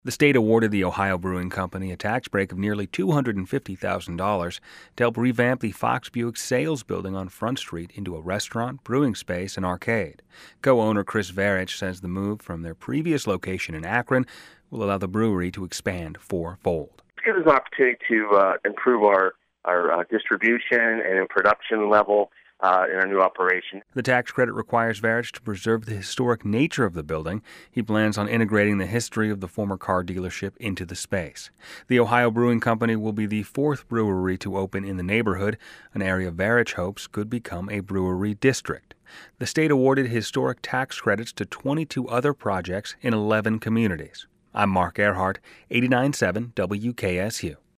The state awarded the Ohio Brewing Company a tax break of nearly $250,000 to help revamp the Fox Buick sales building on Front Street into a restaurant, brewing space, and arcade. Co-owner Chris Verich says the move from their previous location in Akron will allow the brewery to expand fourfold. It gives us an opportunity to improve our distribution and production level in our new operation. The tax credit requires Verich to preserve the historic nature of the building. He plans on integrating the history of the former car dealership into the space. The Ohio Brewing Company will be the fourth brewery to open in the neighborhood, an area Verich hopes could become a brewery district. The state awarded historic tax credits to 22 other projects in 11 communities. I'm Mark Earhart, 89.7 WKSU.